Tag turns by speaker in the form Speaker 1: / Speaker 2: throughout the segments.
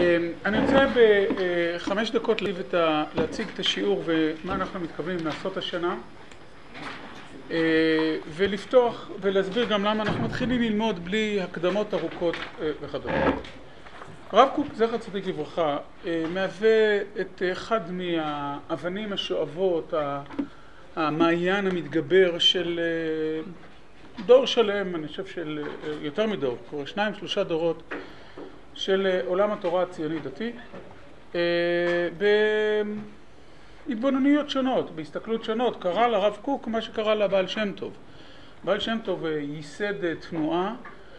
Speaker 1: אני רוצה בחמש דקות להציג את השיעור ומה אנחנו מתכוונים לעשות השנה, ולפתוח ולהסביר גם למה אנחנו מתחילים ללמוד בלי הקדמות ארוכות וכדומה. הרב קוק, זכר צדיק לברכה, מהווה את אחד מהאבנים השואבות, המעיין המתגבר של דור שלם, אני חושב של יותר מדור, כבר 2-3 דורות של עולם התורה הציוני דתי, בהתבוננויות שונות, בהסתכלות שונות. קרא לרב קוק מה שקרא לבעל שם טוב. בעל שם טוב ייסד תנועה,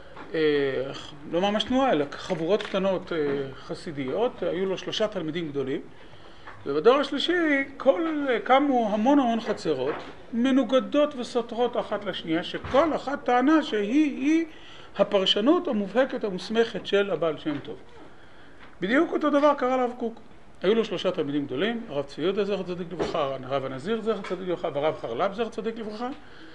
Speaker 1: לא ממש תנועה, אלא חבורות קטנות חסידיות, היו לו 3 תלמידים גדולים, ובדור השלישי קמו המון חצרות, מנוגדות וסותרות אחת לשנייה, שכל אחת טענה שהיא הפרשנות המובהקת המוסמכת של הבעל שם טוב. בדיוק אותו דבר קרה לרב קוק. היו לו 3 תלמידים גדולים, הרב צבי יהודה זכר צדיק לברכה, הרב הנזיר זכר צדיק לברכה והרב חרל"פ זכר צדיק לברכה.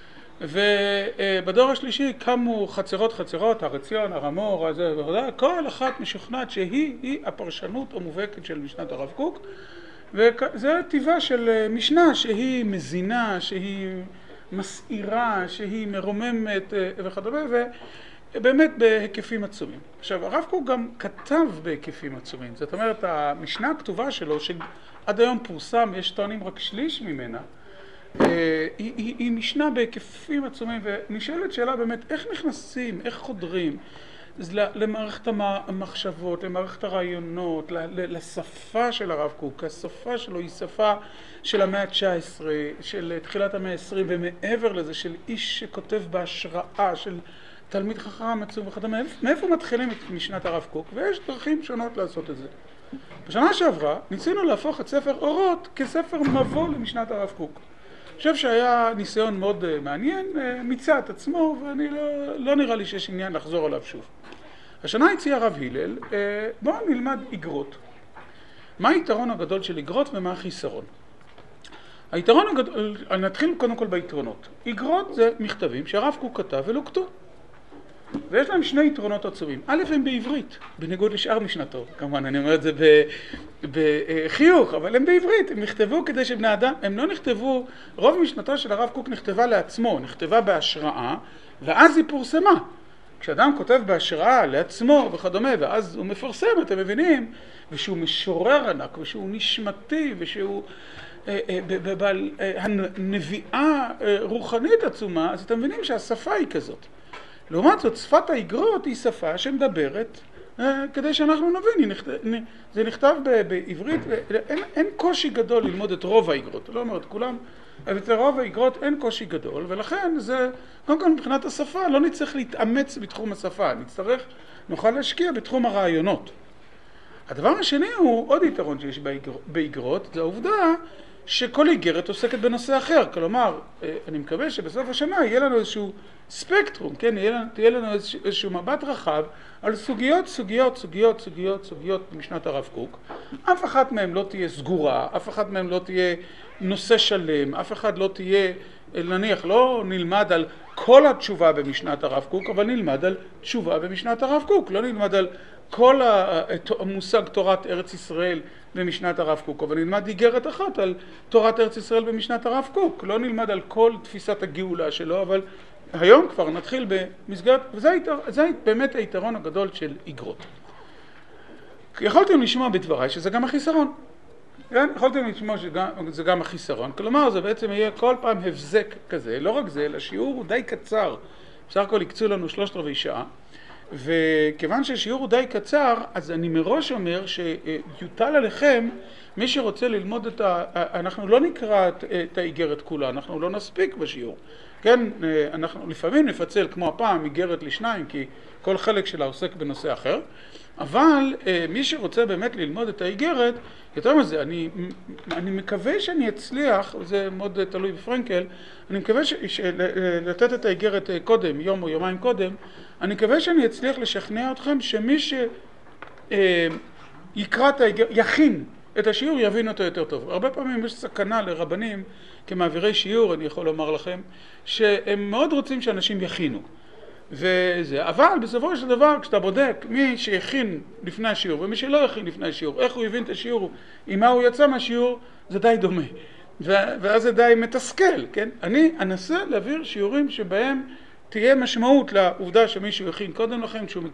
Speaker 1: ובדור השלישי קמו חצרות, הר עציון, הר המור, כל אחת משוכנעת שהיא הפרשנות המובהקת של משנת הרב קוק, וזה טבעה של משנה שהיא מזינה, שהיא מסעירה, שהיא מרוממת וכדומה, ובאמת בהיקפים עצומים. עכשיו, הרב קוק גם כתב בהיקפים עצומים, זאת אומרת, המשנה הכתובה שלו, שעד היום פורסם, יש טוענים רק שליש ממנה, היא משנה בהיקפים עצומים, ונשאלת שאלה באמת, איך נכנסים, איך חודרים למערכת המחשבות, למערכת הרעיונות, לשפה של הרב קוק. השפה שלו היא שפה של המאה ה-19, של תחילת המאה ה-20, ומעבר לזה, של איש שכותב בהשראה, של תלמיד חכם עצום וכדומה. מאיפה מתחילים את משנת הרב קוק? ויש דרכים שונות לעשות את זה. בשנה שעברה ניסינו להפוך את ספר אורות כספר מבוא למשנת הרב קוק. אני חושב שהיה ניסיון מאוד מעניין, מיצה את עצמו, ואני לא נראה לי שיש עניין לחזור עליו שוב. השנה הציע הרב הלל, בואו נלמד איגרות. מה היתרון הגדול של איגרות ומה החיסרון? היתרון הגדול, נתחיל קודם כל ביתרונות. איגרות זה מכתבים שהרב קוק כתב ולוקטו. ויש להם 2 יתרונות עצומים. א', הם בעברית, בניגוד לשאר משנתו. כמובן, אני אומר את זה בחיוך, אבל הם בעברית. הם נכתבו כדי שבני אדם, הם לא נכתבו, רוב משנתו של הרב קוק נכתבה לעצמו, נכתבה בהשראה, ואז היא פורסמה. כשאדם כותב בהשראה לעצמו וכדומה, ואז הוא מפרסם, אתם מבינים, ושהוא משורר ענק, ושהוא נשמתי, ושהוא בעל הנביאה רוחנית עצומה, אז אתם מבינים שהשפה היא כזאת. לעומת זאת, שפת האיגרות היא שפה שמדברת כדי שאנחנו נבין, זה נכתב בעברית, ואין קושי גדול ללמוד את רוב האיגרות, לא אומרת כולם, אבל את רוב האיגרות אין קושי גדול, ולכן זה, קודם כל מבחינת השפה, לא נצטרך להתאמץ בתחום השפה, נוכל להשקיע בתחום הרעיונות. הדבר השני הוא עוד יתרון שיש באיגרות, זה העובדה שכל איגרת עוסקת בנושא אחר, כלומר, אני מקווה שבסוף השנה יהיה לנו איזשהו ספקטרום, כן? יהיה לנו איזשהו מבט רחב על סוגיות משנת הרב קוק. אף אחת מהם לא תהיה סגורה, אף אחת מהם לא תהיה נושא שלם, אף אחד לא תהיה, נניח, לא נלמד על כל התשובה במשנת הרב קוק, אבל נלמד על תשובה במשנת הרב קוק, לא נלמד על כל המושג תורת ארץ ישראל במשנת הרב קוק, אבל נלמד איגרת אחת על תורת ארץ ישראל במשנת הרב קוק, לא נלמד על כל תפיסת הגאולה שלו, אבל היום כבר נתחיל במסגרת, וזה באמת היתרון הגדול של איגרות. יכולתם לשמוע בדבריי שזה גם החיסרון. כן? יכולתם לשמוע שזה גם החיסרון, כלומר זה בעצם יהיה כל פעם הבזק כזה, לא רק זה, אלא שיעור הוא די קצר, בסך הכל יקצו לנו 3/4 שעה, וכיוון שהשיעור הוא די קצר, אז אני מראש אומר שיוטל עליכם, מי שרוצה ללמוד אנחנו לא נקרא את האיגרת כולה, אנחנו לא נספיק בשיעור. כן, אנחנו לפעמים נפצל כמו הפעם איגרת ל2, כי כל חלק שלה עוסק בנושא אחר, אבל מי שרוצה באמת ללמוד את האיגרת, יותר מזה, אני מקווה שאני אצליח, זה מאוד תלוי בפרנקל, אני מקווה לתת את האיגרת קודם, יום או יומיים קודם, אני מקווה שאני אצליח לשכנע אתכם שמי שיקרא את האיגרת, יכין את השיעור, יבין אותו יותר טוב. הרבה פעמים יש סכנה לרבנים כמעבירי שיעור, אני יכול לומר לכם, שהם מאוד רוצים שאנשים יכינו. וזה. אבל בסופו של דבר, כשאתה בודק מי שהכין לפני השיעור ומי שלא הכין לפני השיעור, איך הוא הבין את השיעור, עם מה הוא יצא מהשיעור, זה די דומה. ואז זה די מתסכל, כן? אני אנסה להעביר שיעורים שבהם תהיה משמעות לעובדה שמישהו הכין קודם לכן, כשהוא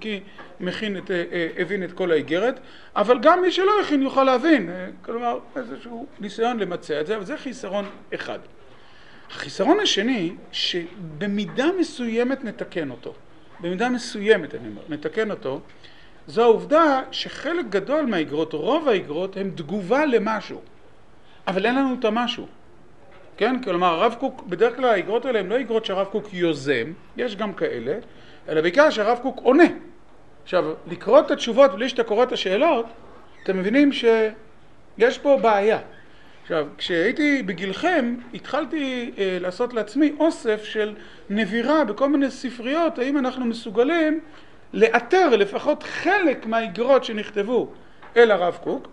Speaker 1: הבין את כל האיגרת, אבל גם מי שלא הכין יוכל להבין, כלומר איזשהו ניסיון למצע את זה, אבל זה חיסרון אחד. החיסרון השני, שבמידה מסוימת נתקן אותו, במידה מסוימת אני אומר, נתקן אותו, זו העובדה שחלק גדול מהאיגרות, רוב האיגרות, הם תגובה למשהו, אבל אין לנו את המשהו. כן? כלומר, הרב קוק, בדרך כלל האיגרות האלה הם לא איגרות שהרב קוק יוזם, יש גם כאלה, אלא בעיקר שהרב קוק עונה. עכשיו, לקרוא את התשובות בלי שאתה קורא את השאלות, אתם מבינים שיש פה בעיה. עכשיו, כשהייתי בגילכם, התחלתי לעשות לעצמי אוסף של נבירה בכל מיני ספריות, האם אנחנו מסוגלים לאתר לפחות חלק מהאיגרות שנכתבו אל הרב קוק,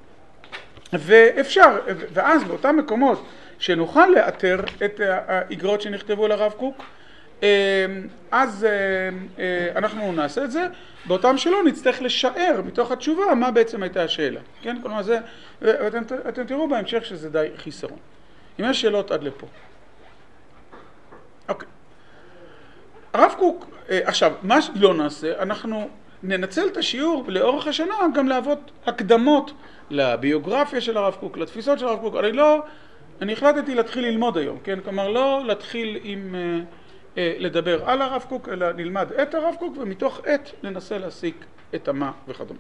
Speaker 1: ואפשר, ואז באותם מקומות שנוכל לאתר את האיגרות שנכתבו לרב קוק, אז אנחנו נעשה את זה, באותם שלא נצטרך לשער מתוך התשובה מה בעצם הייתה השאלה. כן? כלומר זה, ואתם תראו בהמשך שזה די חיסרון. אם יש שאלות עד לפה. אוקיי. הרב קוק, עכשיו, מה לא נעשה? אנחנו ננצל את השיעור לאורך השנה גם להוות הקדמות לביוגרפיה של הרב קוק, לתפיסות של הרב קוק. אני החלטתי להתחיל ללמוד היום, כן? כלומר, לא להתחיל עם לדבר על הרב קוק, אלא נלמד את הרב קוק, ומתוך את ננסה להסיק את המה וכדומה.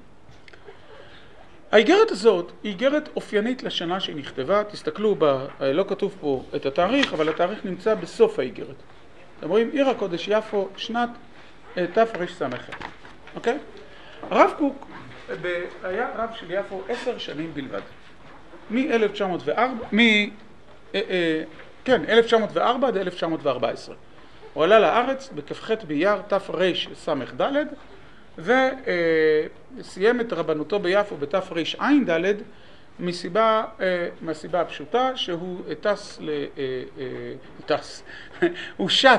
Speaker 1: האיגרת הזאת היא איגרת אופיינית לשנה שהיא נכתבה. תסתכלו, לא כתוב פה את התאריך, אבל התאריך נמצא בסוף האיגרת. אתם רואים, עיר הקודש יפו, שנת תרס"ח. אוקיי? הרב קוק היה רב של יפו 10 שנים בלבד. מ-1904 עד 1914. הוא עלה לארץ בכ"ח באייר תרס"ד, וסיים את רבנותו ביפו בתרע"ד מהסיבה הפשוטה שהוא הוא שט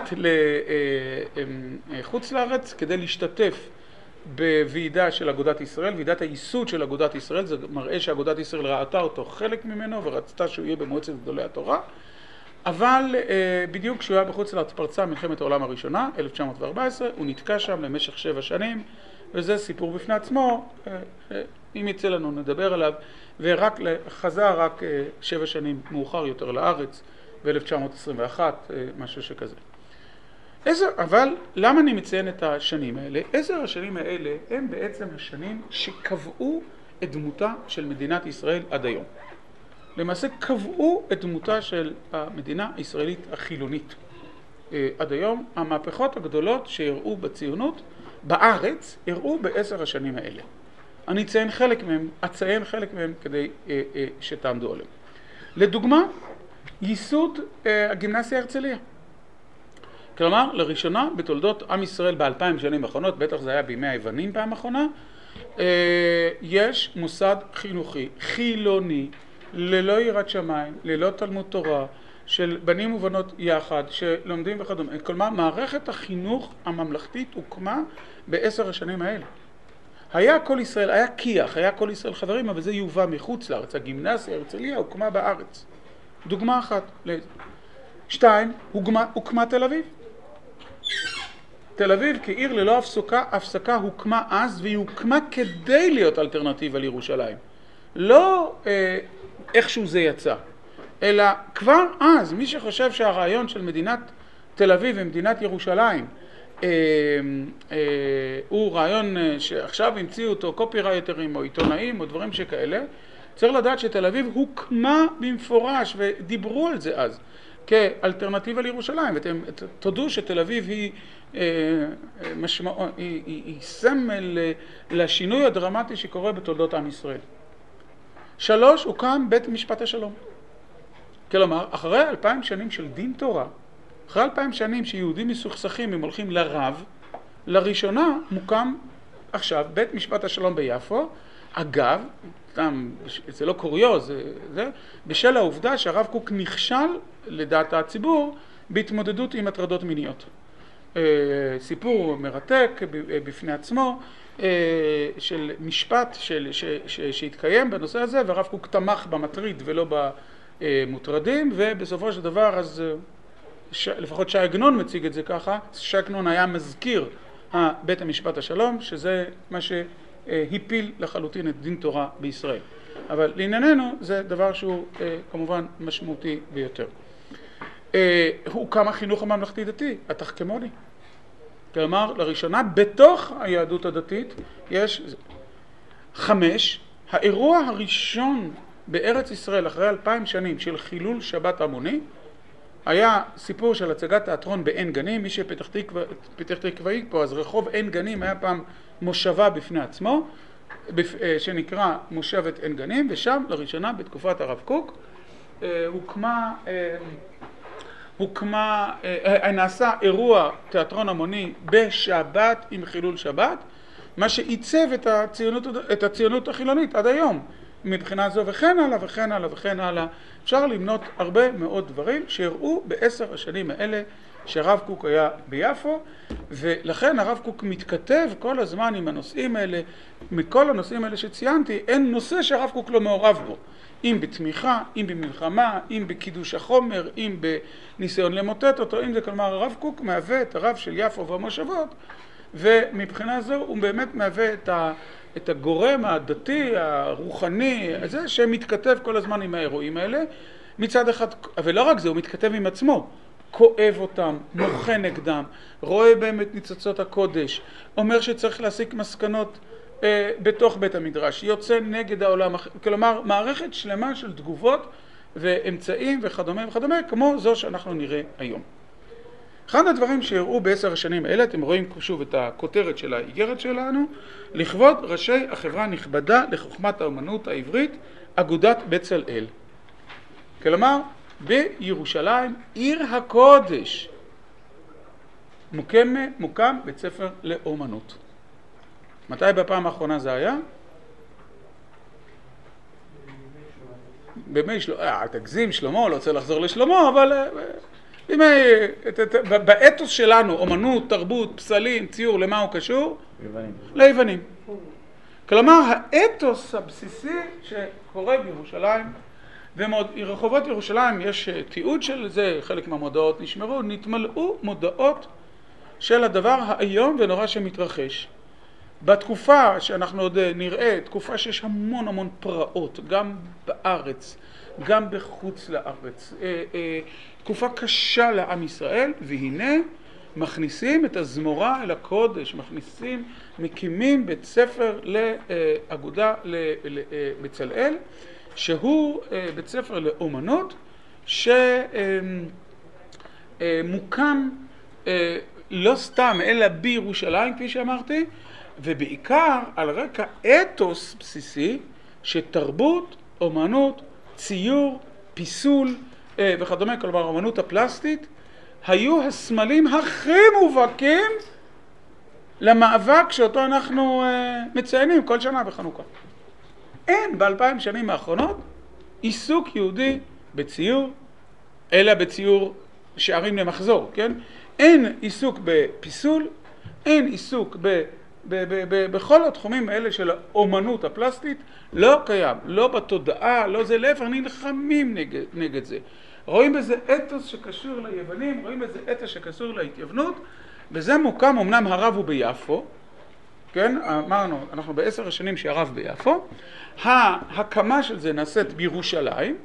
Speaker 1: לחוץ לארץ כדי להשתתף בוועידה של אגודת ישראל, ועידת הייסוד של אגודת ישראל. זה מראה שאגודת ישראל ראתה אותו חלק ממנו ורצתה שהוא יהיה במועצת גדולי התורה, אבל בדיוק כשהוא היה בחוץ לארץ פרצה מלחמת העולם הראשונה, 1914, הוא נתקע שם למשך 7 שנים, וזה סיפור בפני עצמו, אם יצא לנו נדבר עליו, ורק חזר רק 7 שנים מאוחר יותר לארץ, ב-1921, משהו שכזה. אבל למה אני מציין את השנים האלה? 10 השנים האלה הם בעצם השנים שקבעו את דמותה של מדינת ישראל עד היום. למעשה קבעו את דמותה של המדינה הישראלית החילונית. עד היום המהפכות הגדולות שהראו בציונות בארץ הראו ב10 השנים האלה. אני אציין חלק מהם כדי שתעמדו עליהם. לדוגמה, ייסוד הגימנסיה הרצליה. כלומר, לראשונה בתולדות עם ישראל ב2000 שנים האחרונות, בטח זה היה בימי היוונים פעם אחרונה, יש מוסד חינוכי חילוני ללא יראת שמיים, ללא תלמוד תורה, של בנים ובנות יחד, שלומדים וכדומה. כלומר, מערכת החינוך הממלכתית הוקמה ב10 השנים האלה. היה כל ישראל, היה כיח, היה כל ישראל חברים, אבל זה יובא מחוץ לארץ. הגימנסיה הרצליה הוקמה בארץ. דוגמה אחת. 2, הוקמה תל אביב. תל אביב כעיר ללא הפסקה הוקמה אז, והיא הוקמה כדי להיות אלטרנטיבה לירושלים. לא איכשהו זה יצא, אלא כבר אז מי שחושב שהרעיון של מדינת תל אביב ומדינת ירושלים הוא רעיון שעכשיו המציאו אותו קופירייטרים או עיתונאים או דברים שכאלה, צריך לדעת שתל אביב הוקמה במפורש ודיברו על זה אז כאלטרנטיבה לירושלים. ואתם תודו שתל אביב היא סמל לשינוי הדרמטי שקורה בתולדות עם ישראל. 3, הוקם בית משפט השלום. כלומר, אחרי 2000 שנים של דין תורה, אחרי 2000 שנים שיהודים מסוכסכים הם הולכים לרב, לראשונה מוקם עכשיו בית משפט השלום ביפו. אגב, זה לא קוריוז, זה בשל העובדה שהרב קוק נכשל לדעת הציבור בהתמודדות עם הטרדות מיניות. סיפור מרתק בפני עצמו של משפט שהתקיים בנושא הזה, והרב קוק תמך במטריד ולא במוטרדים, ובסופו של דבר אז לפחות שי עגנון מציג את זה ככה, שי עגנון היה מזכיר בית המשפט השלום, שזה מה שהפיל לחלוטין את דין תורה בישראל. אבל לענייננו זה דבר שהוא כמובן משמעותי ביותר. הוקם החינוך הממלכתי דתי, התחכמוני. כלומר, לראשונה בתוך היהדות הדתית יש 5, האירוע הראשון בארץ ישראל אחרי 2000 שנים של חילול שבת המוני, היה סיפור של הצגת תיאטרון בעין גנים. מי שפתח תקוואי פה, אז רחוב עין גנים היה פעם מושבה בפני עצמו, שנקרא מושבת עין גנים, ושם לראשונה בתקופת הרב קוק נעשה אירוע תיאטרון המוני בשבת עם חילול שבת, מה שעיצב את הציונות החילונית עד היום מבחינה זו, וכן הלאה וכן הלאה וכן הלאה. אפשר למנות הרבה מאוד דברים שהראו ב10 השנים האלה שהרב קוק היה ביפו, ולכן הרב קוק מתכתב כל הזמן עם הנושאים האלה. מכל הנושאים האלה שציינתי, אין נושא שהרב קוק לא מעורב בו, אם בתמיכה, אם במלחמה, אם בקידוש החומר, אם בניסיון למוטט אותו, אם זה. כלומר, הרב קוק מהווה את הרב של יפו והמושבות, ומבחינה זו הוא באמת מהווה את הגורם הדתי, הרוחני, הזה שמתכתב כל הזמן עם האירועים האלה. מצד אחד, אבל לא רק זה, הוא מתכתב עם עצמו, כואב אותם, מוחה נגדם, רואה בהם את ניצוצות הקודש, אומר שצריך להסיק מסקנות בתוך בית המדרש, יוצא נגד העולם, כלומר מערכת שלמה של תגובות ואמצעים וכדומה וכדומה, כמו זו שאנחנו נראה היום. אחד הדברים שהראו ב10 השנים האלה, אתם רואים שוב את הכותרת של האיגרת שלנו, לכבוד ראשי החברה הנכבדה לחוכמת האמנות העברית, אגודת בצלאל. כלומר, בירושלים, עיר הקודש, מוקם בית ספר לאמנות. מתי בפעם האחרונה זה היה? בימי שלמה, תגזים שלמה, לא רוצה לחזור לשלמה, אבל באתוס שלנו, אומנות, תרבות, פסלים, ציור, למה הוא קשור? ליוונים. כלומר, האתוס הבסיסי שקורה בירושלים, ורחובות ירושלים יש תיעוד של זה, חלק מהמודעות נשמרו, נתמלאו מודעות של הדבר היום ונורא שמתרחש. בתקופה שאנחנו עוד נראה, תקופה שיש המון המון פרעות, גם בארץ, גם בחוץ לארץ, תקופה קשה לעם ישראל, והנה מכניסים את הזמורה אל הקודש, מקימים בית ספר לאגודה לבצלאל, שהוא בית ספר לאומנות שמוקם לא סתם אלא בירושלים, כפי שאמרתי, ובעיקר על רקע אתוס בסיסי שתרבות, אומנות, ציור, פיסול וכדומה, כלומר האומנות הפלסטית, היו הסמלים הכי מובהקים למאבק שאותו אנחנו מציינים כל שנה בחנוכה. אין ב2000 שנים האחרונות עיסוק יהודי בציור, אלא בציור שערים למחזור, כן? אין עיסוק בפיסול, אין עיסוק בכל התחומים האלה של האומנות הפלסטית, לא קיים, לא בתודעה, לא זה, להפך, נלחמים נגד זה. רואים בזה אתוס שקשור ליוונים, רואים בזה אתוס שקשור להתייוונות, וזה מוקם, אמנם הרב הוא ביפו, כן, אמרנו, אנחנו ב10 השנים שהרב ביפו, ההקמה של זה נעשית בירושלים,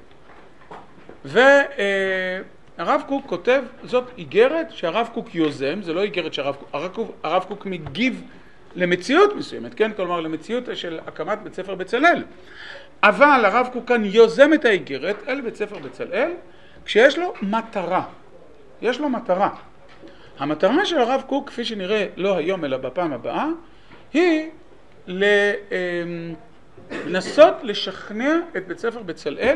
Speaker 1: והרב קוק כותב, זאת איגרת שהרב קוק יוזם, זה לא איגרת שהרב קוק מגיב למציאות מסוימת, כן, כלומר למציאות של הקמת בית ספר בצלאל, אבל הרב קוק כאן יוזם את האיגרת אל בית ספר בצלאל, כשיש לו מטרה, יש לו מטרה. המטרה של הרב קוק, כפי שנראה לא היום אלא בפעם הבאה, היא לנסות לשכנע את בית ספר בצלאל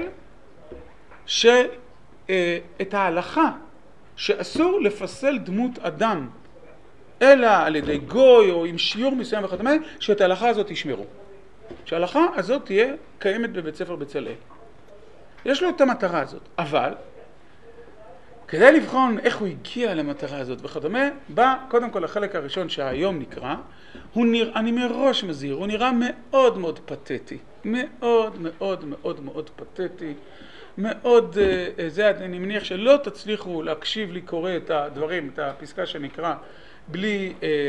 Speaker 1: שאת ההלכה שאסור לפסל דמות אדם אלא על ידי גוי או עם שיעור מסוים וכדומה, שאת ההלכה הזאת ישמרו. שההלכה הזאת תהיה קיימת בבית ספר בצלאל. יש לו את המטרה הזאת, אבל כדי לבחון איך הוא הגיע למטרה הזאת וכדומה, בא קודם כל החלק הראשון שהיום נקרא, אני מראש מזהיר, הוא נראה מאוד מאוד פתטי, מאוד מאוד מאוד מאוד פתטי, מאוד, זה אני מניח שלא תצליחו להקשיב לי קורא את הדברים, את הפסקה שנקרא, בלי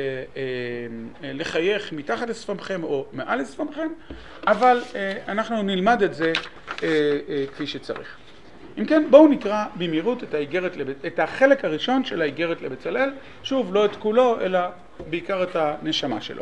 Speaker 1: לחייך מתחת לשפמכם או מעל לשפמכם, אבל אנחנו נלמד את זה כפי שצריך. אם כן, בואו נקרא במהירות את החלק הראשון של האיגרת לבצלאל, שוב, לא את כולו, אלא בעיקר את הנשמה שלו.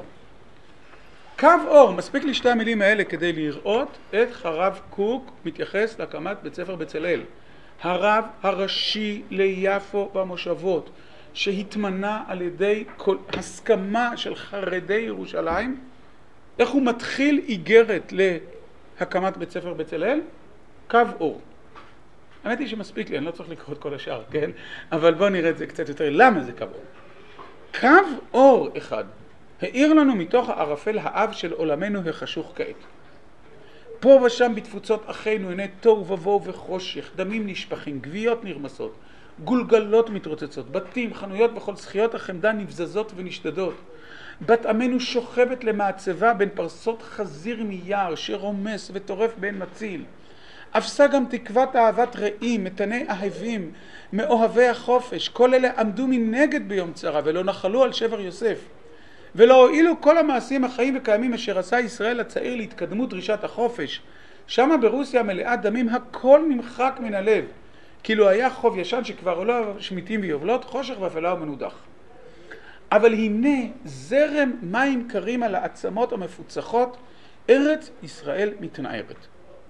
Speaker 1: קו אור, מספיק לי שתי המילים האלה כדי לראות איך הרב קוק מתייחס להקמת בית ספר בצלאל. הרב הראשי ליפו במושבות, שהתמנה על ידי הסכמה של חרדי ירושלים, איך הוא מתחיל איגרת להקמת בית ספר בצלאל? קו אור. האמת היא שמספיק לי, אני לא צריך לקרוא את כל השאר, כן? אבל בואו נראה את זה קצת יותר. למה זה קו אור? קו אור אחד העיר לנו מתוך הערפל האב של עולמנו החשוך כעת. פה ושם בתפוצות אחינו הנה תוהו ובוהו וחושך, דמים נשפכים, גוויות נרמסות, גולגלות מתרוצצות, בתים, חנויות וכל זכיות החמדה נבזזות ונשדדות. בת עמנו שוכבת למעצבה בין פרסות חזיר מיער שרומס וטורף בין מציל. אפסה גם תקוות אהבת רעים, מתני אהבים, מאוהבי החופש, כל אלה עמדו מנגד ביום צרה ולא נחלו על שבר יוסף. ולא הועילו כל המעשים החיים וקיימים אשר עשה ישראל הצעיר להתקדמות דרישת החופש. שמה ברוסיה מלאה דמים הכל נמחק מן הלב. כאילו היה חוב ישן שכבר עולו שמיטים ויובלות, חושך ואפלה ומנודח. אבל הנה זרם מים קרים על העצמות המפוצחות, ארץ ישראל מתנערת.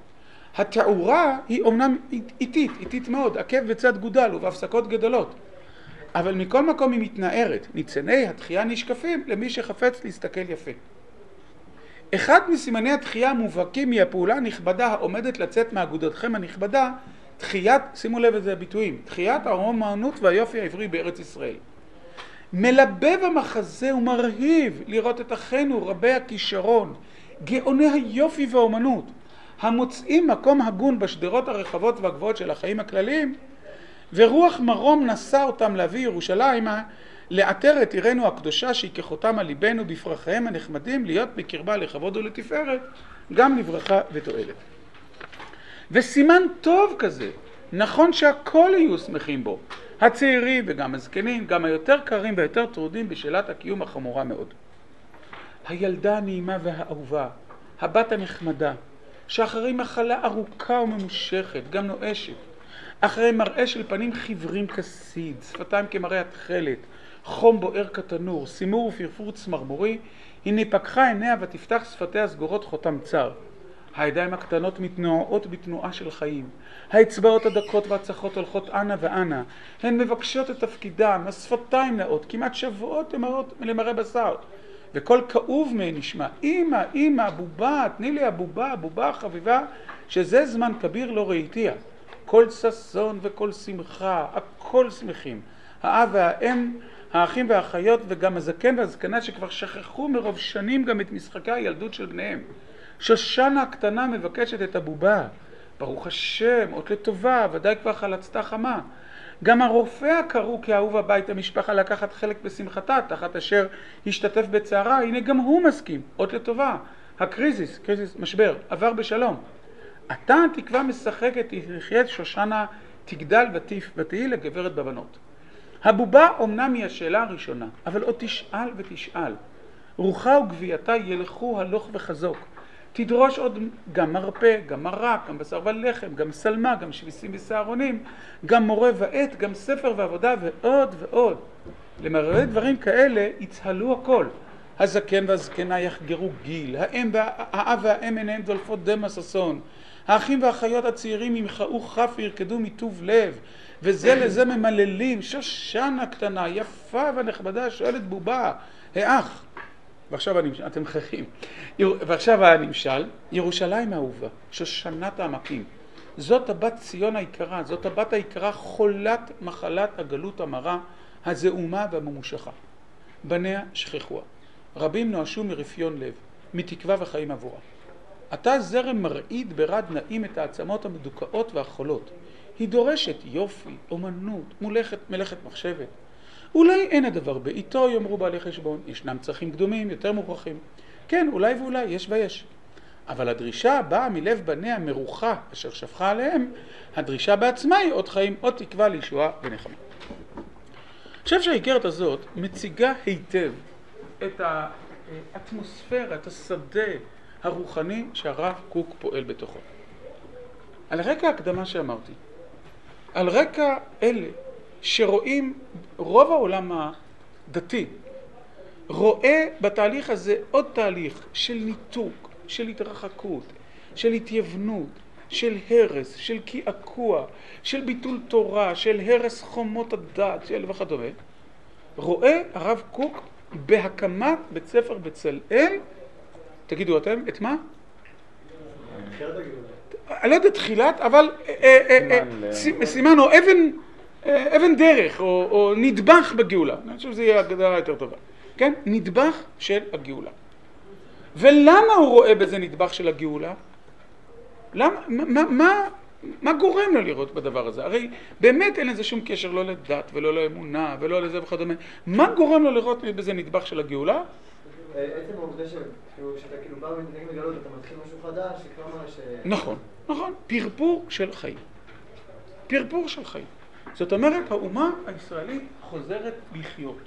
Speaker 1: התאורה היא אומנם איטית מאוד, עקב בצד גודל ובהפסקות גדולות. אבל מכל מקום היא מתנערת, ניצני התחייה נשקפים למי שחפץ להסתכל יפה. אחד מסימני התחייה המובהקים היא הפעולה הנכבדה העומדת לצאת מאגודתכם הנכבדה, תחיית, שימו לב איזה ביטויים, תחיית האומנות והיופי העברי בארץ ישראל. מלבב המחזה ומרהיב לראות את אחינו רבי הכישרון, גאוני היופי והאומנות, המוצאים מקום הגון בשדרות הרחבות והגבוהות של החיים הכלליים, ורוח מרום נשא אותם להביא ירושלימה, לאתר את עירנו הקדושה שיקחותם על ליבנו בפרחיהם הנחמדים, להיות בקרבה לכבוד ולתפארת, גם לברכה ותועלת. וסימן טוב כזה, נכון שהכל יהיו שמחים בו, הצעירים וגם הזקנים, גם היותר קרים ויותר טרודים בשאלת הקיום החמורה מאוד. הילדה הנעימה והאהובה, הבת הנחמדה, שאחרי מחלה ארוכה וממושכת, גם נואשת, אחרי מראה של פנים חיוורים כסיד, שפתיים כמראה התכלת, חום בוער כתנור, סימור ופרפור צמרמורי, הנה פקחה עיניה ותפתח שפתיה סגורות חותם צר. הידיים הקטנות מתנועות בתנועה של חיים. האצבעות הדקות והצחות הולכות אנה ואנה. הן מבקשות את תפקידם, השפתיים נאות, כמעט שבועות למראה בשר. וכל כאוב מהן נשמע, אמא, אמא, בובה, תני לי הבובה, בובה חביבה, שזה זמן כביר לא ראיתיה. כל ששון וכל שמחה, הכל שמחים. האב והאם, האחים והאחיות וגם הזקן והזקנה שכבר שכחו מרוב שנים גם את משחקי הילדות של בניהם. שושנה הקטנה מבקשת את הבובה. ברוך השם, אות לטובה, ודאי כבר חלצתה חמה. גם הרופא הקראו כאהוב הבית המשפחה לקחת חלק בשמחתה, תחת אשר השתתף בצערה, הנה גם הוא מסכים, אות לטובה. הקריזיס, משבר, עבר בשלום. אתה תקווה משחקת, תחיית שושנה, תגדל ותהי לגברת בבנות. הבובה אומנם היא השאלה הראשונה, אבל עוד תשאל ותשאל. רוחה וגבייתה ילכו הלוך וחזוק. תדרוש עוד גם מרפא, גם מרק, גם בשר ולחם, גם סלמה, גם שביסים וסערונים, גם מורה ועט, גם ספר ועבודה ועוד ועוד. למראה דברים כאלה יצהלו הכל. הזקן והזקנה יחגרו גיל, האב והאם עיניהם דולפות דמע ששון. האחים והאחיות הצעירים ימחאו כף וירקדו מטוב לב, וזה לזה ממללים. שושנה קטנה, יפה ונכבדה, שואלת בובה, האח. ועכשיו אתם חכים. ועכשיו הנמשל, ירושלים האהובה, שושנת העמקים. זאת הבת ציון היקרה, זאת הבת היקרה חולת מחלת הגלות המרה, הזעומה והממושכה. בניה שכחוה. רבים נואשו מרפיון לב, מתקווה וחיים עבורה. אתה זרם מרעיד ברד נעים את העצמות המדוכאות והחולות. היא דורשת יופי, אומנות, מלאכת מחשבת. אולי אין הדבר בעיתו, יאמרו בעלי חשבון, ישנם צרכים קדומים, יותר מוכרחים. כן, אולי ואולי, יש ויש. אבל הדרישה באה מלב בניה מרוחה אשר שפכה עליהם, הדרישה בעצמה היא עוד חיים, עוד תקווה לישועה ונחמה. אני חושב שהאיגרת הזאת מציגה היטב את האטמוספירה, את השדה הרוחני שהרב קוק פועל בתוכו. על רקע ההקדמה שאמרתי, על רקע אלה שרואים רוב העולם הדתי, רואה בתהליך הזה עוד תהליך של ניתוק, של התרחקות, של התייוונות, של הרס, של קעקוע, של ביטול תורה, של הרס חומות הדת, של וכדומה, רואה הרב קוק בהקמת בית ספר בצלאל, תגידו אתם, את מה? אני לא יודע תחילת, אבל סימן או אבן דרך, או נדבך בגאולה. אני חושב שזה יהיה הגדרה יותר טובה. כן? נדבך של הגאולה. ולמה הוא רואה בזה נדבך של הגאולה? מה גורם לו לראות בדבר הזה? הרי באמת אין לזה שום קשר לא לדת ולא לאמונה ולא לזה וכדומה. מה גורם לו לראות בזה נדבך של הגאולה?
Speaker 2: עצם העובדה שאתה כאילו בא ומתנגד לגלות, אתה מתחיל משהו חדש, שכמה ש...
Speaker 1: נכון, נכון. פרפור של חיים. פרפור של חיים. זאת אומרת, האומה הישראלית חוזרת לחיות.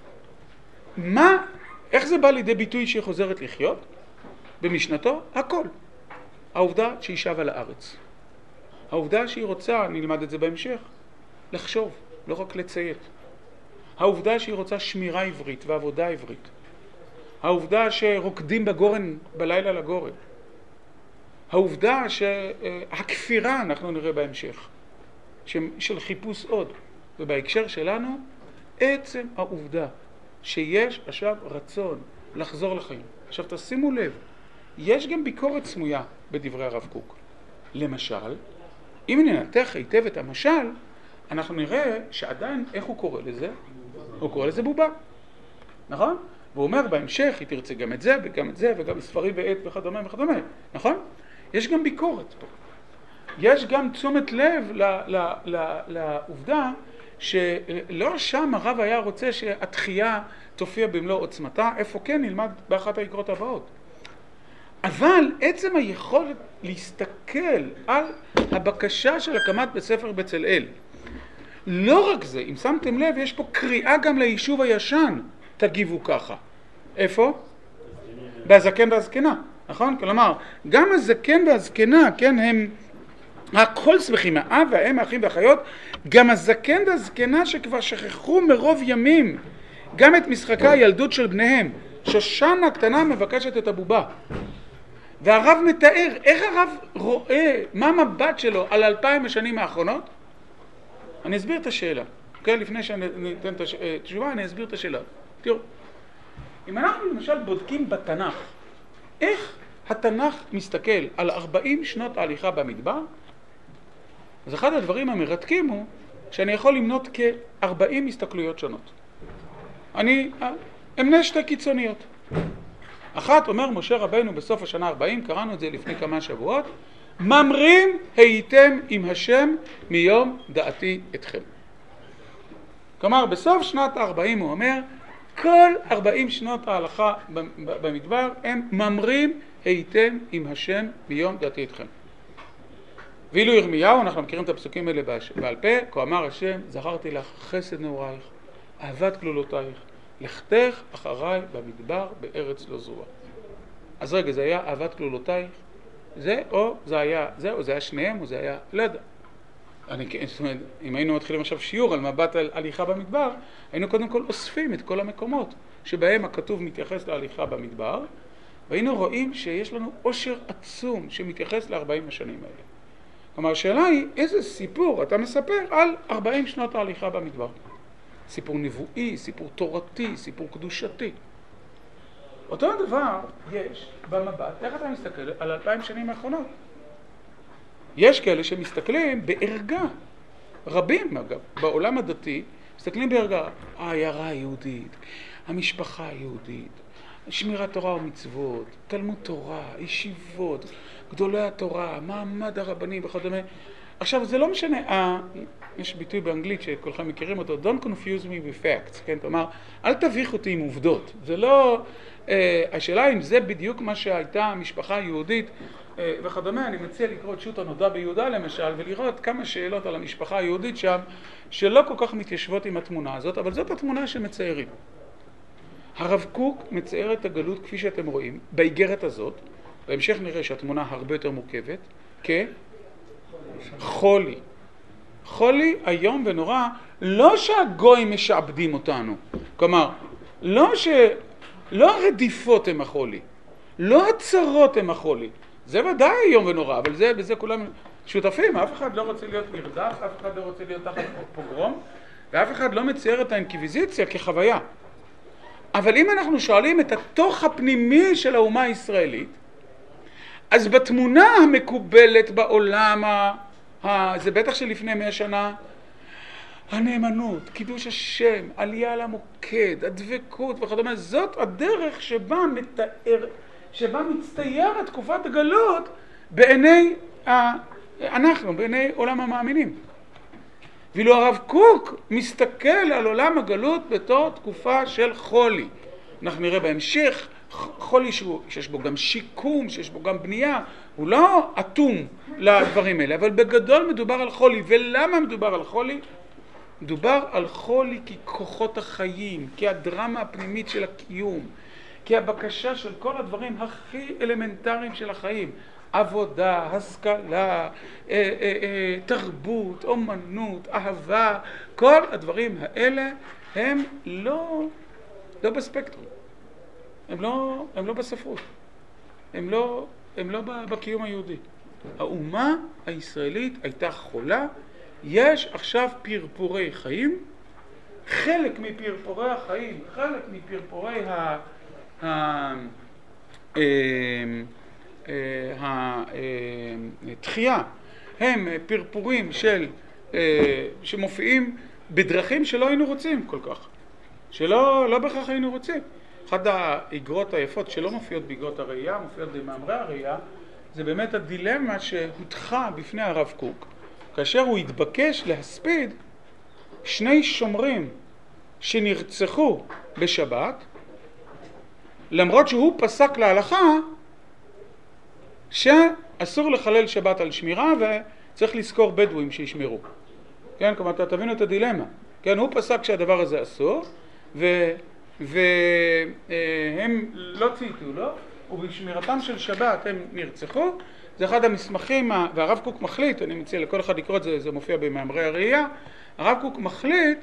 Speaker 1: איך זה בא לידי ביטוי שהיא חוזרת לחיות? במשנתו, הכל. העובדה שהיא שבה לארץ. העובדה שהיא רוצה, נלמד את זה בהמשך, לחשוב, לא רק לציית. העובדה שהיא רוצה שמירה עברית ועבודה עברית. העובדה שרוקדים בגורן, בלילה לגורן. העובדה שהכפירה, אנחנו נראה בהמשך, של חיפוש עוד. ובהקשר שלנו, עצם העובדה שיש עכשיו רצון לחזור לחיים. עכשיו תשימו לב, יש גם ביקורת סמויה בדברי הרב קוק. למשל, אם ננתח היטב את המשל, אנחנו נראה שעדיין, איך הוא קורא לזה? הוא קורא לזה בובה. נכון? והוא אומר בהמשך, היא תרצה גם את זה וגם את זה וגם ספרי ועט וכדומה וכדומה. נכון? יש גם ביקורת פה. יש גם תשומת לב לעובדה שלא שם הרב היה רוצה שהתחייה תופיע במלוא עוצמתה, איפה כן נלמד באחת האיגרות הבאות. אבל עצם היכולת להסתכל על הבקשה של הקמת בית ספר בצלאל, לא רק זה, אם שמתם לב, יש פה קריאה גם ליישוב הישן, תגיבו ככה. איפה? בהזקן והזקנה, נכון? כלומר, גם הזקן והזקנה, כן, הם הכל שמחים, האב והאם, האחים והאחיות, גם הזקן והזקנה שכבר שכחו מרוב ימים, גם את משחקי הילדות של בניהם. שושנה הקטנה מבקשת את הבובה. והרב מתאר, איך הרב רואה, מה המבט שלו על 2000 השנים האחרונות? אני אסביר את השאלה. כן, לפני שאני אתן את התשובה, אני אסביר את השאלה. תראו, אם אנחנו למשל בודקים בתנ"ך, איך התנ"ך מסתכל על 40 שנות ההליכה במדבר, אז אחד הדברים המרתקים הוא שאני יכול למנות כ-40 הסתכלויות שונות. אני אמנה שתי קיצוניות. אחת אומר משה רבנו בסוף השנה 40, קראנו את זה לפני כמה שבועות, ממרים הייתם עם השם מיום דעתי אתכם. כלומר, בסוף שנת ה-40 הוא אומר, כל 40 שנות ההלכה במדבר הם ממרים הייתם עם השם מיום דעתי אתכם. ואילו ירמיהו, אנחנו מכירים את הפסוקים האלה בעל פה, כה אמר השם, זכרתי לך חסד נעורייך, אהבת כלולותייך, לכתך אחריי במדבר בארץ לא זרוע. אז רגע, זה היה אהבת כלולותייך, זה או זה היה שניהם, או זה היה, לא יודע. זאת אומרת, אם היינו מתחילים עכשיו שיעור על מבט על הליכה במדבר, היינו קודם כל אוספים את כל המקומות שבהם הכתוב מתייחס להליכה במדבר, והיינו רואים שיש לנו עושר עצום שמתייחס ל-40 השנים האלה. כלומר, השאלה היא, איזה סיפור אתה מספר על 40 שנות ההליכה במדבר? סיפור נבואי, סיפור תורתי, סיפור קדושתי. אותו דבר יש במבט, איך אתה מסתכל על 2000 שנים האחרונות? יש כאלה שמסתכלים בערגה, רבים אגב, בעולם הדתי, מסתכלים בערגה, העיירה היהודית, המשפחה היהודית, שמירת תורה ומצוות, תלמוד תורה, ישיבות, גדולי התורה, מעמד הרבנים וכדומה. עכשיו, זה לא משנה, יש ביטוי באנגלית שכולכם מכירים אותו, Don't confuse me with facts, כן? כלומר, אל תביך אותי עם עובדות. זה לא, השאלה אם זה בדיוק מה שהייתה המשפחה היהודית וכדומה. אני מציע לקרוא את שו"ת הנודע ביהודה למשל, ולראות כמה שאלות על המשפחה היהודית שם, שלא כל כך מתיישבות עם התמונה הזאת, אבל זאת התמונה שמציירים. הרב קוק מצייר את הגלות כפי שאתם רואים, באיגרת הזאת, בהמשך נראה שהתמונה הרבה יותר מורכבת, כחולי. חולי איום ונורא, לא שהגויים משעבדים אותנו, כלומר, לא הרדיפות הם החולי, לא הצרות הם החולי, זה ודאי איום ונורא, אבל בזה כולם שותפים, אף אחד לא רוצה להיות נרדף, אף אחד לא רוצה להיות תחת פוגרום, ואף אחד לא מצייר את האינקוויזיציה כחוויה. אבל אם אנחנו שואלים את התוך הפנימי של האומה הישראלית, אז בתמונה המקובלת בעולם, זה בטח שלפני 100 שנה, הנאמנות, קידוש השם, עלייה למוקד, הדבקות וכדומה, זאת הדרך שבה מצטיירת תקופת הגלות בעיני בעיני עולם המאמינים. ואילו הרב קוק מסתכל על עולם הגלות בתור תקופה של חולי. אנחנו נראה בהמשך חולי שיש בו גם שיקום, שיש בו גם בנייה, הוא לא אטום לדברים האלה, אבל בגדול מדובר על חולי. ולמה מדובר על חולי? מדובר על חולי כי כוחות החיים, כי הדרמה הפנימית של הקיום, כי הבקשה של כל הדברים הכי אלמנטריים של החיים, עבודה, השכלה, תרבות, אומנות, אהבה, כל הדברים האלה הם לא בספקטרום, הם לא בספרות, הם לא בקיום היהודי. האומה הישראלית הייתה חולה, יש עכשיו פרפורי חיים, חלק מפרפורי החיים, חלק מפרפורי התחייה הם פרפורים שמופיעים בדרכים שלא היינו רוצים כל כך, שלא בכך היינו רוצים. אחת האגרות היפות שלא מופיעות באגרות הראייה, מופיעות במאמרי הראייה, זה באמת הדילמה שהותחה בפני הרב קוק, כאשר הוא התבקש להספיד 2 שומרים שנרצחו בשבת, למרות שהוא פסק להלכה שאסור לחלל שבת על שמירה וצריך לזכור בדואים שישמרו. כן, כלומר, אתה תבינו את הדילמה. כן, הוא פסק שהדבר הזה אסור, והם לא צייתו לו, ובשמירתם של שבת הם נרצחו. זה אחד המסמכים, והרב קוק מחליט, אני מציע לכל אחד לקרוא את זה, זה מופיע במאמרי הראייה, הרב קוק מחליט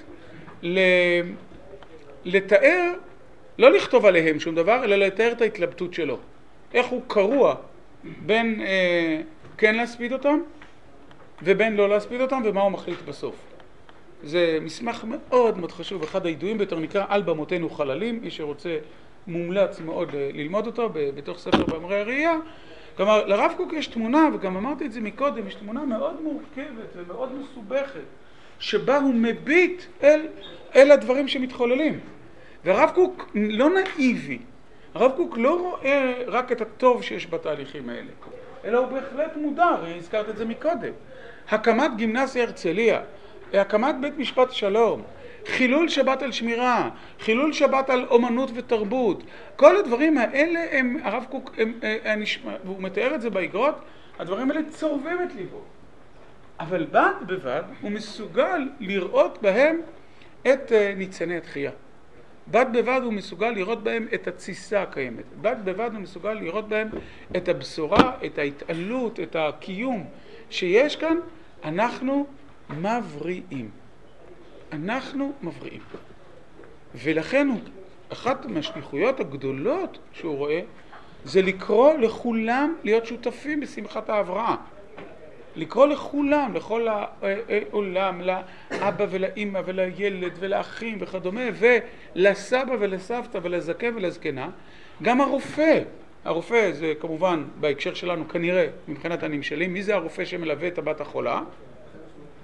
Speaker 1: לתאר, לא לכתוב עליהם שום דבר, אלא לתאר את ההתלבטות שלו. איך הוא קרוע בין כן להספיד אותם ובין לא להספיד אותם, ומה הוא מחליט בסוף. זה מסמך מאוד מאוד חשוב, אחד הידועים ביותר, נקרא על במותינו חללים, מי שרוצה מומלץ מאוד ללמוד אותו בתוך ספר מאמרי הראייה. כלומר, לרב קוק יש תמונה, וגם אמרתי את זה מקודם, יש תמונה מאוד מורכבת ומאוד מסובכת, שבה הוא מביט אל הדברים שמתחוללים. והרב קוק לא נאיבי, הרב קוק לא רואה רק את הטוב שיש בתהליכים האלה, אלא הוא בהחלט מודע, הזכרת את זה מקודם. הקמת גימנסיה הרצליה, הקמת בית משפט שלום, חילול שבת על שמירה, חילול שבת על אומנות ותרבות, כל הדברים האלה הם, הרב קוק, והוא מתאר את זה באגרות, הדברים האלה צורבים את ליבו. אבל בד בבד הוא מסוגל לראות בהם את ניצני התחייה. בד בבד הוא מסוגל לראות בהם את התסיסה הקיימת. בד בבד הוא מסוגל לראות בהם את הבשורה, את ההתעלות, את הקיום שיש כאן. אנחנו מבריאים. אנחנו מבריאים. ולכן אחת מהשליחויות הגדולות שהוא רואה זה לקרוא לכולם להיות שותפים בשמחת ההבראה. לקרוא לכולם, לכל העולם, לאבא ולאמא ולילד ולאחים וכדומה, ולסבא ולסבתא ולזקן ולזקנה, גם הרופא זה כמובן בהקשר שלנו כנראה מבחינת הנמשלים, מי זה הרופא שמלווה את הבת החולה?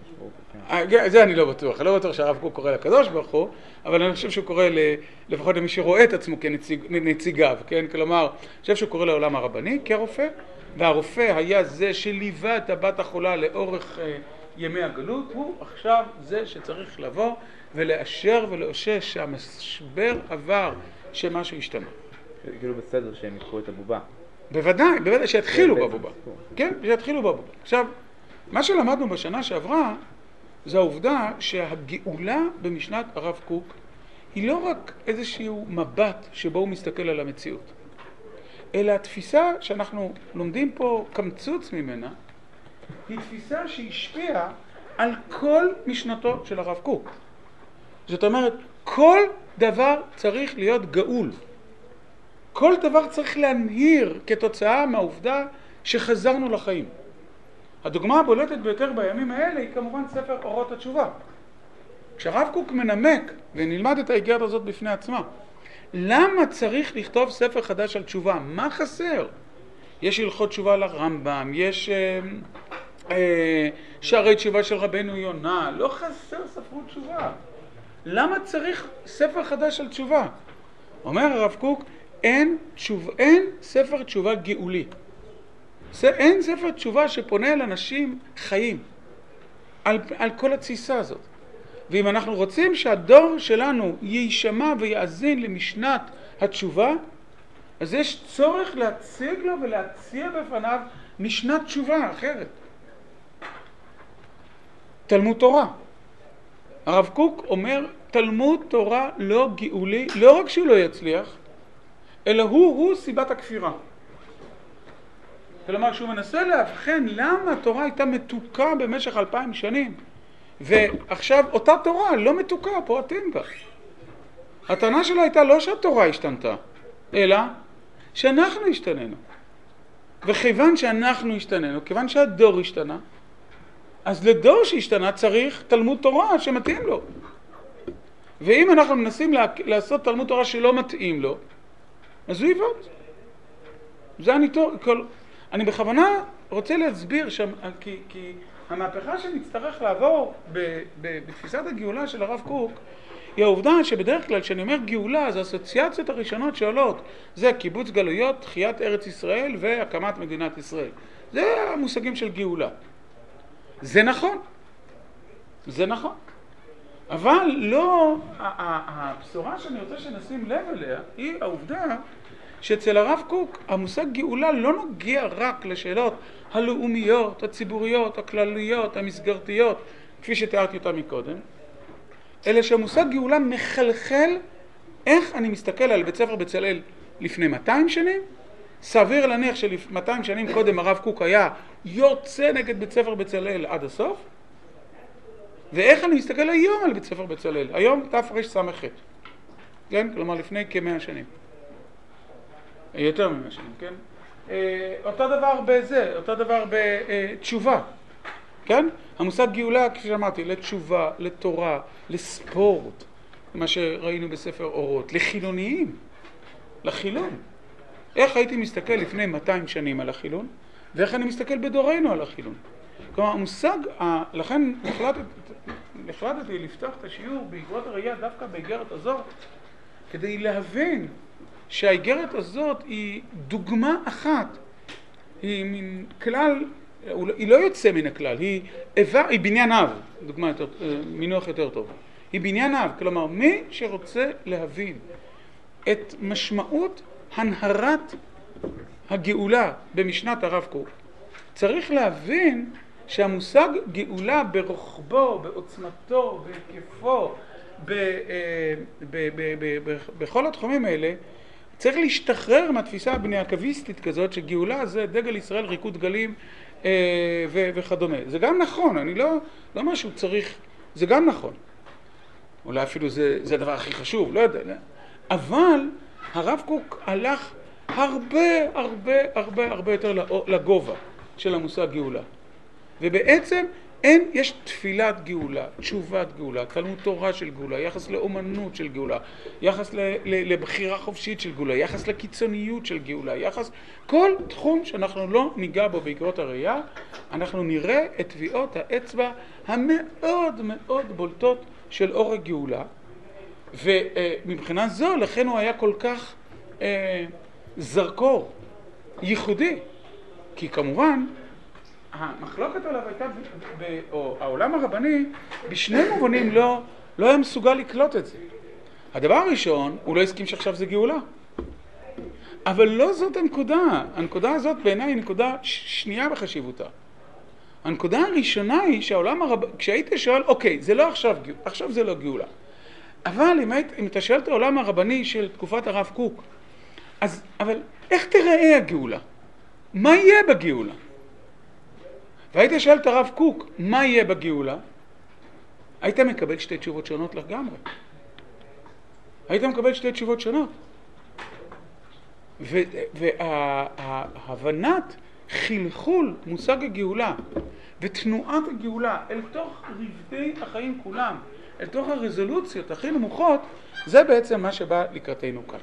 Speaker 1: זה אני לא בטוח, אני לא בטוח שהרב קוק קורא לקדוש ברוך הוא, אבל אני חושב שהוא קורא לפחות למי שרואה את עצמו כנציגיו, כן? כלומר, אני חושב שהוא קורא לעולם הרבני כרופא, והרופא היה זה שליווה את הבת החולה לאורך ימי הגלות, הוא עכשיו זה שצריך לבוא ולאשר ולאושש שהמשבר עבר, שמשהו השתנה.
Speaker 3: כאילו בסדר שהם יקחו את הבובה.
Speaker 1: בוודאי, בוודאי, שיתחילו בבובה. כן, שיתחילו בבובה. עכשיו, מה שלמדנו בשנה שעברה, זה העובדה שהגאולה במשנת הרב קוק היא לא רק איזשהו מבט שבו הוא מסתכל על המציאות, אלא התפיסה שאנחנו לומדים פה קמצוץ ממנה, היא תפיסה שהשפיעה על כל משנתו של הרב קוק. זאת אומרת, כל דבר צריך להיות גאול. כל דבר צריך להנהיר כתוצאה מהעובדה שחזרנו לחיים. הדוגמה הבולטת ביותר בימים האלה היא כמובן ספר אורות התשובה. כשהרב קוק מנמק, ונלמד את האיגרת הזאת בפני עצמה, למה צריך לכתוב ספר חדש על תשובה? מה חסר? יש הלכות תשובה לרמב"ם, יש שערי תשובה של רבנו יונה, לא חסר ספרות תשובה. למה צריך ספר חדש על תשובה? אומר הרב קוק, אין ספר תשובה גאולי. אין ספר תשובה שפונה אל אנשים חיים על כל התסיסה הזאת. ואם אנחנו רוצים שהדור שלנו יישמע ויאזין למשנת התשובה, אז יש צורך להציג לו ולהציע בפניו משנת תשובה אחרת. תלמוד תורה. הרב קוק אומר, תלמוד תורה לא גאולי, לא רק שהוא לא יצליח, אלא הוא סיבת הכפירה. כלומר, שהוא מנסה להבחן למה התורה הייתה מתוקה במשך 2000 שנים, ועכשיו אותה תורה לא מתוקה, פורטים בה. הטענה שלה הייתה לא שהתורה השתנתה, אלא שאנחנו השתננו. וכיוון שאנחנו השתננו, כיוון שהדור השתנה, אז לדור שהשתנה צריך תלמוד תורה שמתאים לו. ואם אנחנו מנסים לעשות תלמוד תורה שלא מתאים לו, אז הוא יבוד. זה אני בכוונה רוצה להסביר שם, כי המהפכה שנצטרך לעבור בתפיסת הגאולה של הרב קוק, היא העובדה שבדרך כלל כשאני אומר גאולה, אז האסוציאציות הראשונות שעולות, זה קיבוץ גלויות, תחיית ארץ ישראל והקמת מדינת ישראל. זה המושגים של גאולה. זה נכון. זה נכון. אבל לא, הבשורה שאני רוצה שנשים לב אליה, היא העובדה שאצל הרב קוק המושג גאולה לא נוגע רק לשאלות הלאומיות, הציבוריות, הכלליות, המסגרתיות, כפי שתיארתי אותה מקודם, אלא שהמושג גאולה מחלחל איך אני מסתכל על בית ספר בצלאל לפני 200 שנים, סביר להניח ש200 שנים קודם הרב קוק היה יוצא נגד בית ספר בצלאל עד הסוף, ואיך אני מסתכל היום על בית ספר בצלאל, היום תרס"ח, כן? כלומר לפני כ100 שנים. יותר מ100 שנים, כן? אותו דבר בזה, אותו דבר בתשובה, כן? המושג גאולה, כפי שאמרתי, לתשובה, לתורה, לספורט, מה שראינו בספר אורות, לחילוניים, לחילון. איך הייתי מסתכל לפני 200 שנים על החילון, ואיך אני מסתכל בדורנו על החילון. כלומר, המושג, לכן החלטתי לפתוח את השיעור בעקבות הראייה דווקא באיגרת הזאת, כדי להבין שהאיגרת הזאת היא דוגמה אחת, היא מן כלל, היא לא יוצא מן הכלל, היא בניין אב, דוגמה יותר, מינוח יותר טוב. היא בניין אב, כלומר מי שרוצה להבין את משמעות הנהרת הגאולה במשנת הרב קוק, צריך להבין שהמושג גאולה ברוחבו, בעוצמתו, בהיקפו, בכל התחומים האלה, צריך להשתחרר מהתפיסה הבניאקביסטית כזאת שגאולה זה דגל ישראל, ריקוד גלים וכדומה. זה גם נכון, אני לא משהו צריך, זה גם נכון. אולי אפילו זה הדבר הכי חשוב, לא יודע. אבל הרב קוק הלך הרבה יותר לגובה של המושג גאולה. ובעצם יש תפילת גאולה, תשובת גאולה, תלמוד תורה של גאולה, יחס לאומנות של גאולה, יחס לבחירה חופשית של גאולה, יחס לקיצוניות של גאולה, יחס, כל תחום שאנחנו לא ניגע בו בעקבות הראייה, אנחנו נראה את טביעות האצבע המאוד מאוד בולטות של אור הגאולה, ומבחינה זו לכן הוא היה כל כך זרקור ייחודי, כי כמובן המחלוקת עליו הייתה, או העולם הרבני, בשני מובנים לא היה מסוגל לקלוט את זה. הדבר הראשון, הוא לא הסכים שעכשיו זה גאולה. אבל לא זאת הנקודה. הנקודה הזאת בעיניי היא נקודה שנייה בחשיבותה. הנקודה הראשונה היא שהעולם הרבני, כשהיית שואל, אוקיי, זה לא עכשיו זה לא גאולה. אבל אם אתה שואל את העולם הרבני של תקופת הרב קוק, אבל איך תראה הגאולה? מה יהיה בגאולה? והיית שואל את הרב קוק, מה יהיה בגאולה? היית מקבל שתי תשובות שונות לגמרי. היית מקבל שתי תשובות שונות. וההבנת חלחול מושג הגאולה ותנועת הגאולה אל תוך רבדי החיים כולם, אל תוך הרזולוציות הכי נמוכות, זה בעצם מה שבא לקראתנו כאן.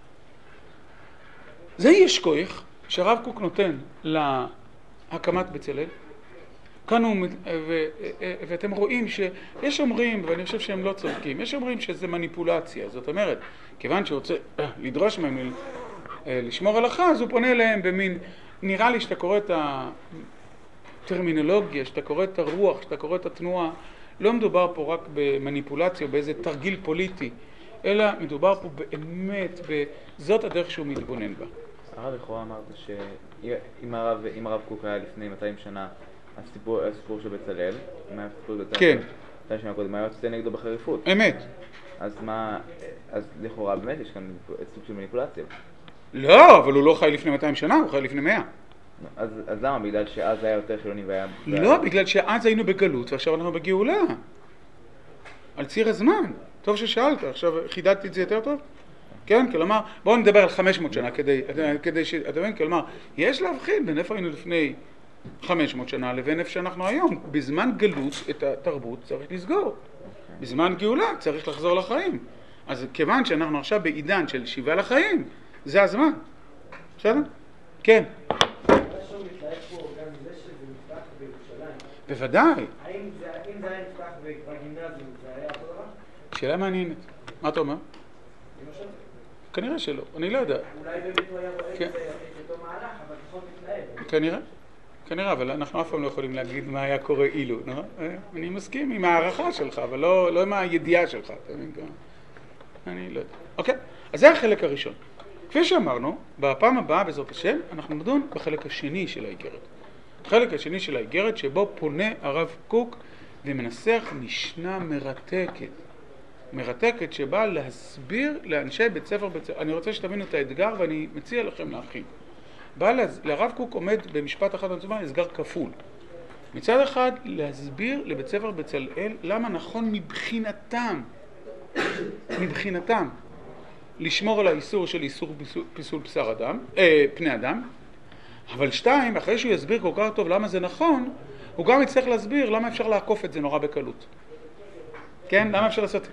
Speaker 1: זה יש כוח שהרב קוק נותן להקמת בצלאל. כאן הוא, ואתם רואים שיש אומרים, ואני חושב שהם לא צודקים, יש אומרים שזה מניפולציה. זאת אומרת, כיוון שהוא רוצה לדרוש מהם לשמור הלכה, אז הוא פונה אליהם במין, נראה לי שאתה קורא את הטרמינולוגיה, שאתה קורא את הרוח, שאתה קורא את התנועה, לא מדובר פה רק במניפולציה, באיזה תרגיל פוליטי, אלא מדובר פה באמת, זאת הדרך שהוא מתבונן בה.
Speaker 3: הרב לכאורה אמרת שאם הרב קוק היה לפני 200 שנה, הסיפור של בצלאל, אם היה סיפור בצלאל,
Speaker 1: כן.
Speaker 3: 200 שנה קודם, היה יוצא נגדו בחריפות.
Speaker 1: אמת.
Speaker 3: אז לכאורה באמת יש כאן סוג של מניפולציה.
Speaker 1: לא, אבל הוא לא חי לפני 200 שנה, הוא חי לפני 100.
Speaker 3: אז למה? בגלל שאז היה יותר חילוני והיה...
Speaker 1: לא, בגלל שאז היינו בגלות ועכשיו אנחנו בגאולה. על ציר הזמן. טוב ששאלת, עכשיו חידדתי את זה יותר טוב? כן, כלומר, בואו נדבר על 500 שנה כדי שאתה מבין, כלומר, יש להבחין בין איפה היינו לפני 500 שנה לבין איפה שאנחנו היום. בזמן גלות את התרבות צריך לסגור. בזמן גאולה צריך לחזור לחיים. אז כיוון שאנחנו עכשיו בעידן של שיבה לחיים, זה הזמן. בסדר? כן.
Speaker 2: משהו מתלהב פה גם מזה שזה נפתח בירושלים.
Speaker 1: בוודאי.
Speaker 2: האם זה היה נפתח בגימנזיום, זה היה אותו דבר?
Speaker 1: שאלה מעניינת. מה אתה אומר?
Speaker 2: למשל?
Speaker 1: כנראה שלא, אני לא יודע.
Speaker 2: אולי באמת הוא היה רואה את אותו מהלך, אבל פחות מתלהב.
Speaker 1: כנראה, אבל אנחנו אף פעם לא יכולים להגיד מה היה קורה אילו, נכון? אני מסכים עם הערכה שלך, אבל לא עם הידיעה שלך, אתה מבין? אני לא יודע. אוקיי, אז זה החלק הראשון. כפי שאמרנו, בפעם הבאה בעזרת השם, אנחנו נדון בחלק השני של האיגרת. החלק השני של האיגרת שבו פונה הרב קוק ומנסח משנה מרתקת שבאה להסביר לאנשי בית ספר, אני רוצה שתבינו את האתגר ואני מציע לכם להכין. לרב קוק עומד במשפט אחד עצמה אתגר כפול. מצד אחד להסביר לבית ספר בצלאל למה נכון מבחינתם לשמור על האיסור של איסור פיסול פני אדם, אבל שתיים, אחרי שהוא יסביר כל כך טוב למה זה נכון, הוא גם יצטרך להסביר למה אפשר לעקוף את זה נורא בקלות. כן? למה אפשר לעשות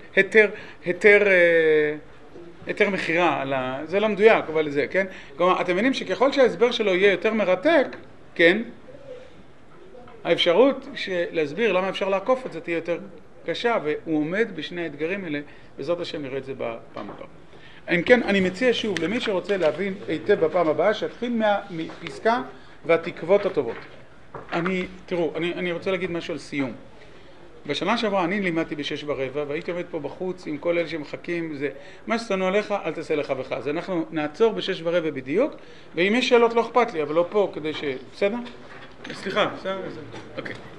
Speaker 1: היתר מחירה, זה לא מדויק, אבל זה, כן? כלומר, אתם מבינים שככל שההסבר שלו יהיה יותר מרתק, כן? האפשרות להסביר למה אפשר לעקוף את זה תהיה יותר קשה, והוא עומד בשני האתגרים האלה, בעזרת השם נראה את זה בפעם הבאה. אם כן, אני מציע שוב למי שרוצה להבין היטב בפעם הבאה, שיתחיל מפסקה והתקוות הטובות. תראו, אני רוצה להגיד משהו על סיום. בשנה שעברה אני לימדתי ב6:15 והייתי עומד פה בחוץ עם כל אלה שמחכים, זה מה ששנוא עליך אל תעשה לך בך. אז אנחנו נעצור ב6:15 בדיוק, ואם יש שאלות לא אכפת לי, אבל לא פה כדי בסדר? סליחה, בסדר? אוקיי.